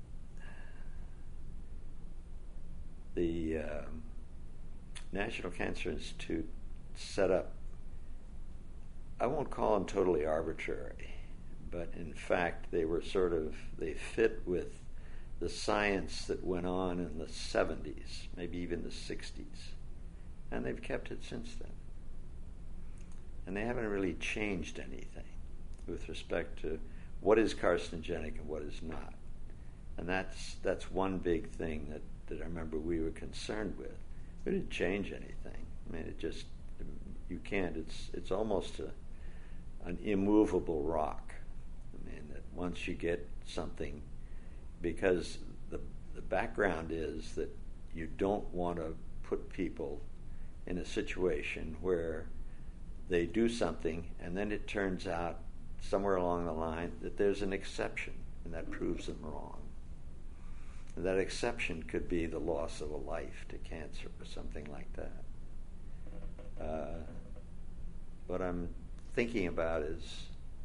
the uh, National Cancer Institute set up, I won't call them totally arbitrary, but in fact they were sort of, they fit with the science that went on in the seventies, maybe even the sixties. And they've kept it since then. And they haven't really changed anything with respect to what is carcinogenic and what is not. And that's that's one big thing that, that I remember we were concerned with. We didn't change anything. I mean, it just, you can't, it's it's almost a, an immovable rock. I mean, that once you get something, because the the background is that you don't want to put people in a situation where they do something and then it turns out somewhere along the line that there's an exception and that proves them wrong. And that exception could be the loss of a life to cancer or something like that. Uh, what I'm thinking about is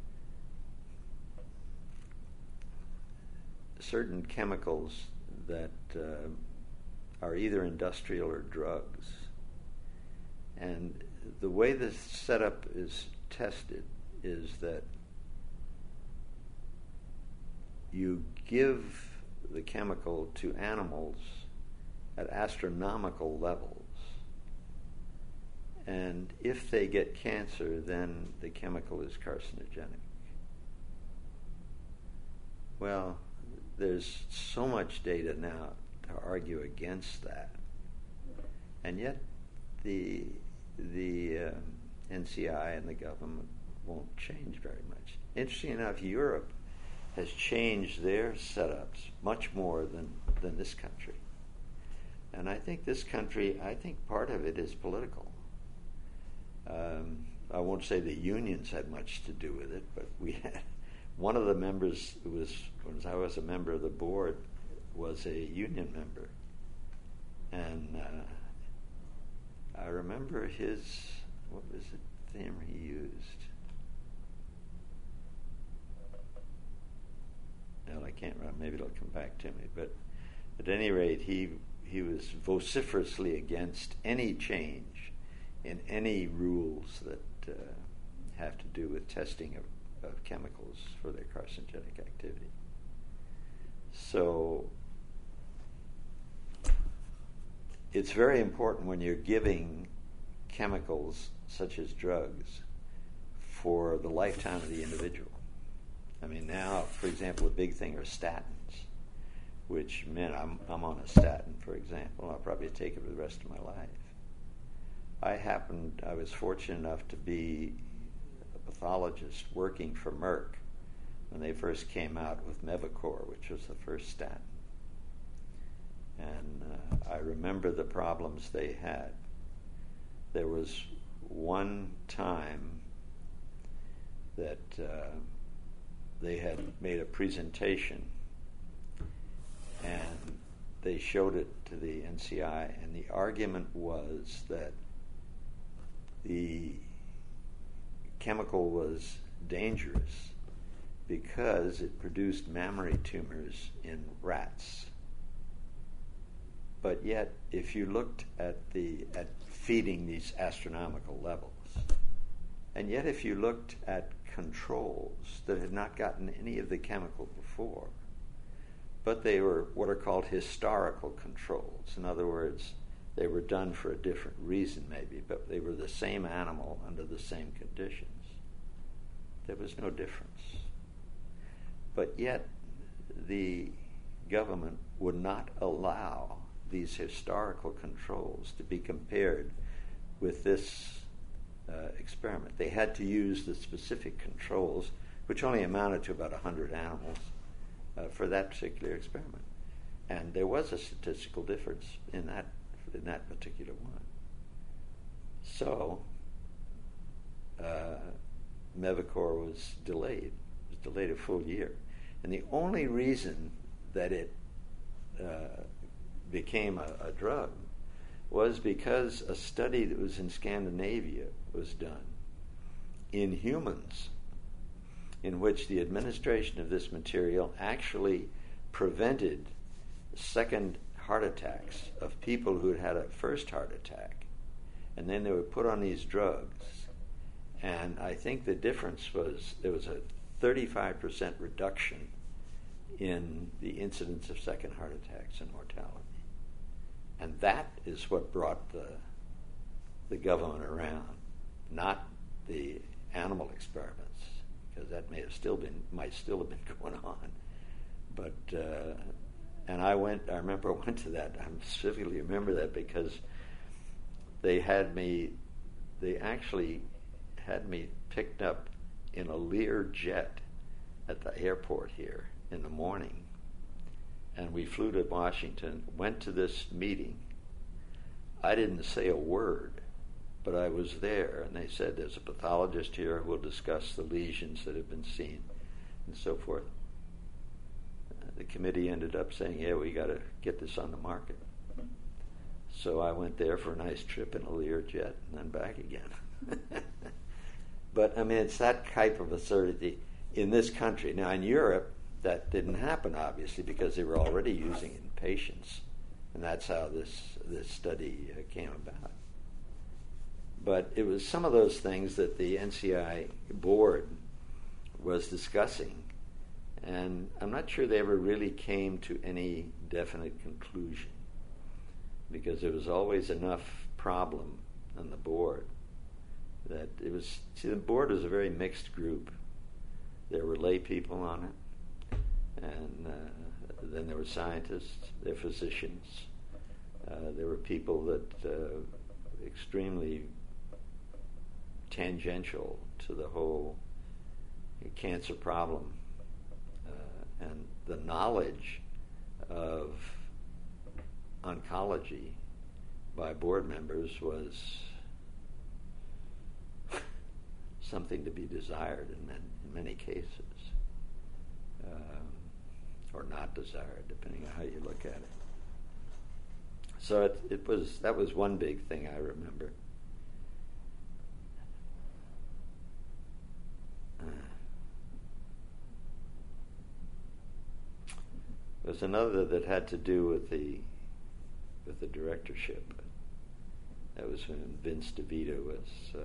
certain chemicals that uh, are either industrial or drugs. And the way this setup is tested is that you give the chemical to animals at astronomical levels. And if they get cancer, then the chemical is carcinogenic. Well, there's so much data now to argue against that. And yet the the um, N C I and the government won't change very much. Interesting enough, Europe has changed their setups much more than, than this country. And I think this country, I think part of it is political. Um, I won't say the unions had much to do with it, but we had, one of the members who was, when I was a member of the board, was a union member. And uh, I remember his, what was the theme he used? Well, I can't remember. Maybe it'll come back to me. But at any rate, he he was vociferously against any change in any rules that uh, have to do with testing of, of chemicals for their carcinogenic activity. So it's very important when you're giving chemicals such as drugs for the lifetime of the individual. I mean, now, for example, a big thing are statins, which meant I'm, I'm on a statin, for example. I'll probably take it for the rest of my life. I happened, I was fortunate enough to be a pathologist working for Merck when they first came out with Mevacor, which was the first statin. And uh, I remember the problems they had. There was one time that uh, they had made a presentation and they showed it to the N C I, and the argument was that the chemical was dangerous because it produced mammary tumors in rats. But yet, if you looked at the at feeding these astronomical levels, and yet if you looked at controls that had not gotten any of the chemical before, but they were what are called historical controls. In other words, they were done for a different reason maybe, but they were the same animal under the same conditions. There was no difference. But yet, the government would not allow these historical controls to be compared with this uh, experiment. They had to use the specific controls, which only amounted to about one hundred animals, uh, for that particular experiment. And there was a statistical difference in that in that particular one. So, uh, Mevacor was delayed. It was delayed a full year. And the only reason that it uh, became a, a drug was because a study that was in Scandinavia was done in humans, in which the administration of this material actually prevented second heart attacks of people who had had a first heart attack. And then they were put on these drugs. And I think the difference was there was a thirty-five percent reduction in the incidence of second heart attacks and mortality. And that is what brought the the government around, not the animal experiments, because that may have still been might still have been going on. But uh, and I went. I remember I went to that. I specifically remember that because they had me. They actually had me picked up in a Lear jet at the airport here in the morning, and we flew to Washington, went to this meeting. I didn't say a word, but I was there, and they said there's a pathologist here who will discuss the lesions that have been seen and so forth. Uh, the committee ended up saying, yeah, we got to get this on the market. So I went there for a nice trip in a Lear jet and then back again. But, I mean, it's that type of absurdity in this country. Now, in Europe, that didn't happen, obviously, because they were already using it in patients. And that's how this, this study uh, came about. But it was some of those things that the N C I board was discussing. And I'm not sure they ever really came to any definite conclusion, because there was always enough problem on the board that it was, see, the board was a very mixed group. There were lay people on it, and uh, then there were scientists, there were physicians, uh, there were people that uh, extremely tangential to the whole cancer problem, uh, and the knowledge of oncology by board members was something to be desired in, man, in many cases, um, or not desired, depending on how you look at it. So it, it was that was one big thing I remember. Uh, there was another that had to do with the with the directorship. That was when Vince DeVito was. Uh,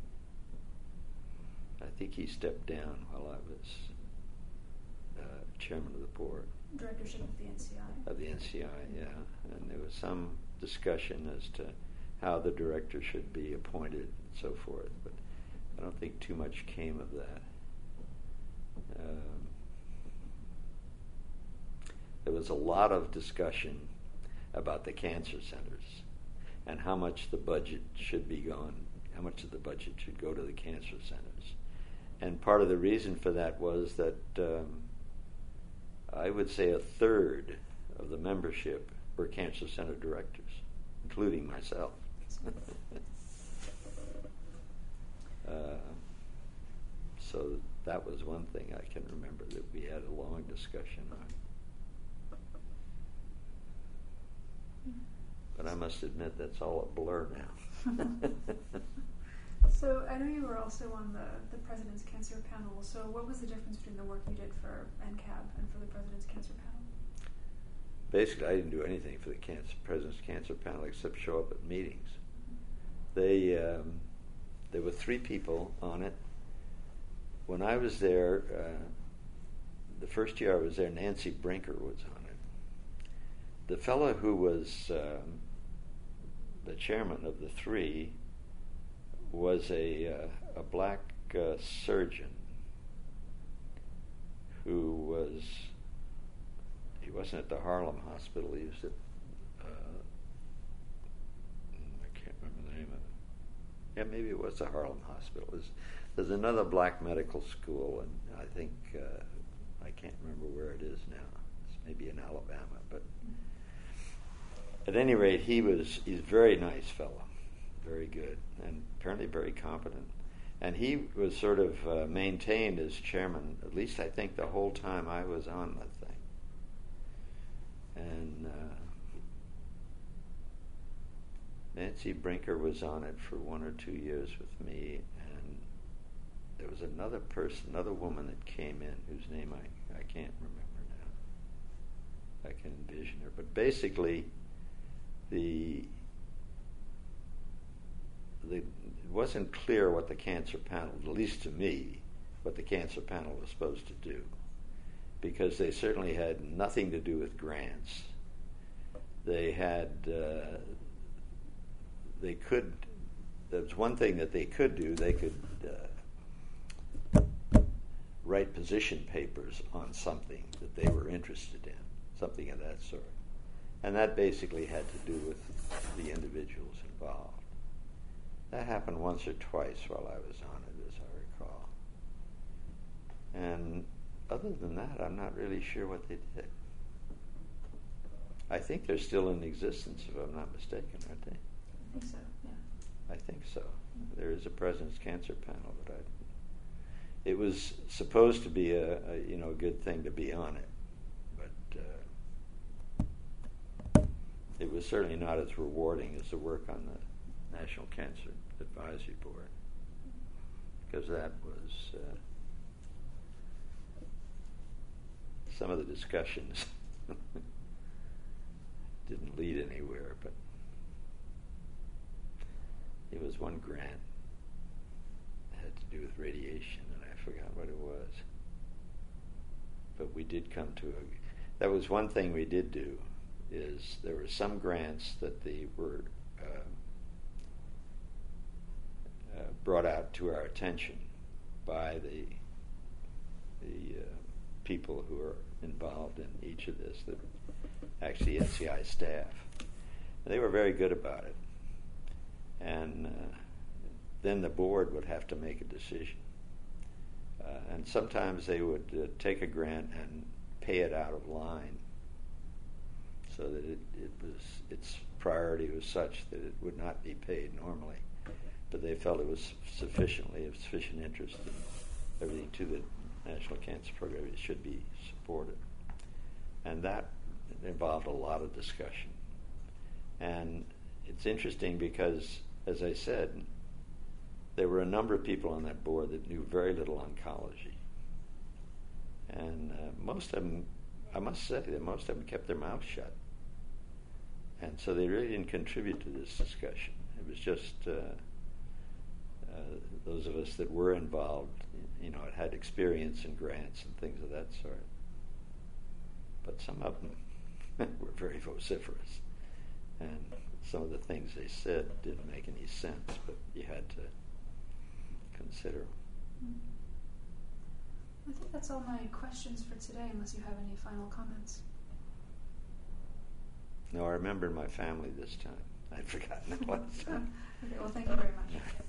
I think he stepped down while I was uh, chairman of the board. Directorship of the N C I. Of the N C I, yeah. And there was some discussion as to how the director should be appointed and so forth, but I don't think too much came of that. Um, there was a lot of discussion about the cancer centers and how much the budget should be gone, how much of the budget should go to the cancer centers. And part of the reason for that was that um, I would say a third of the membership were cancer center directors, including myself. uh, so that was one thing I can remember that we had a long discussion on. But I must admit that's all a blur now. So I know you were also on the, the President's Cancer Panel. So what was the difference between the work you did for N C A B and for the President's Cancer Panel? Basically, I didn't do anything for the cancer, President's Cancer Panel except show up at meetings. They, um, there were three people on it. When I was there, uh, the first year I was there, Nancy Brinker was on it. The fellow who was um, the chairman of the three was a uh, a black uh, surgeon who was, he wasn't at the Harlem Hospital, he was at, uh, I can't remember the name of it. Yeah, maybe it was the Harlem Hospital. There's, there's another black medical school, and I think, uh, I can't remember where it is now. It's maybe in Alabama, but at any rate, he was, he's a very nice fellow. Very good, and apparently very competent. And he was sort of uh, maintained as chairman, at least I think the whole time I was on the thing. And uh, Nancy Brinker was on it for one or two years with me, and there was another person, another woman that came in whose name I, I can't remember now. I can envision her. But basically, the The, it wasn't clear what the cancer panel, at least to me, what the cancer panel was supposed to do, because they certainly had nothing to do with grants. They had, uh, they could, there was one thing that they could do, they could uh, write position papers on something that they were interested in, something of that sort. And that basically had to do with the individuals involved. That happened once or twice while I was on it, as I recall. And other than that, I'm not really sure what they did. I think they're still in existence, if I'm not mistaken, aren't they? I think so, yeah. I think so. There is a President's Cancer Panel, but I, it was supposed to be a, a you know a good thing to be on it, but uh, it was certainly not as rewarding as the work on the National Cancer Advisory Board, because that was uh, some of the discussions didn't lead anywhere, but it was one grant that had to do with radiation, and I forgot what it was. But we did come to a, that was one thing we did do, is there were some grants that they were uh, Uh, brought out to our attention by the the uh, people who are involved in each of this, the actually N C I staff. And they were very good about it. And uh, then the board would have to make a decision. Uh, and sometimes they would uh, take a grant and pay it out of line, so that it, it was its priority was such that it would not be paid normally. But they felt it was sufficiently of sufficient interest in everything to the National Cancer Program. It should be supported. And that involved a lot of discussion. And it's interesting because, as I said, there were a number of people on that board that knew very little oncology. And uh, most of them, I must say, that most of them kept their mouths shut. And so they really didn't contribute to this discussion. It was just... Uh, Uh, those of us that were involved, you know, had experience in grants and things of that sort. But some of them were very vociferous, and some of the things they said didn't make any sense, but you had to consider them. I think that's all my questions for today, unless you have any final comments. No, I remembered my family this time. I'd forgotten it last time. Okay, well, thank you very much.